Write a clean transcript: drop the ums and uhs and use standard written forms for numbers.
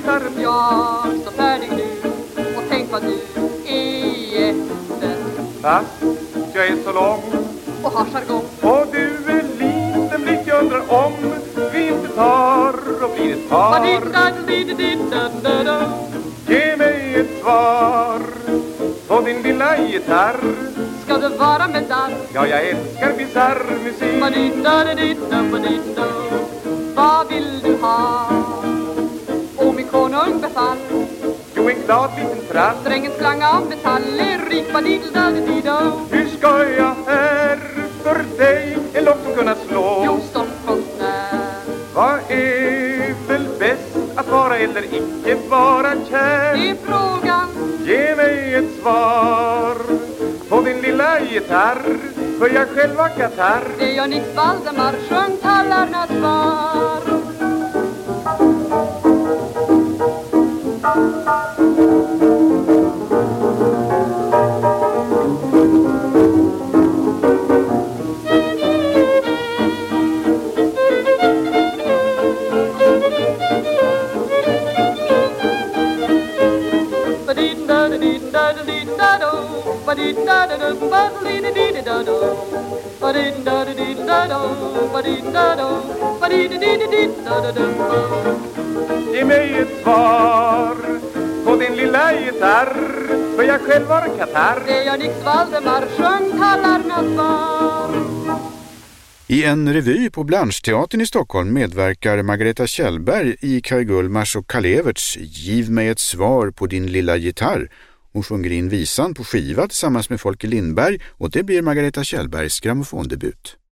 gitarren. Jag står färdig nu och tänk vad du är jätte. Fast jag är så lång och har jargong. och du är liten blick, jag undrar om vi inte tar och blir ett par. Ge mig ett svar på din lilla gitarr. Ska det vara med dans? Ja, jag älskar bizarr musik. Vad vill du ha? Och min konung befall. Jo, en glad liten tratt. Strängens klang av metall är rik. Hur ska jag här för dig en låt som kunna slå? Jo, Stockholmsnär. Vad är väl bäst, att vara eller icke vara kär? Det är frågan. Ge mig ett svar på din lilla gitarr, för jag själv har katarr. Det gör Nix Valdemar, sjung tallarnas svar. Ge mig ett svar på din lilla gitarr, för jag själv har katarr. Det gör Nix Valdemar, sjung tallarnas svar. I en revy på Blancheteatern i Stockholm medverkar Margareta Kjellberg i Kai Gullmars och Karl Everts Giv mig ett svar på din lilla gitarr. Hon sjunger in visan på skiva tillsammans med Folke Lindberg och det blir Margareta Kjellbergs grammofondebut.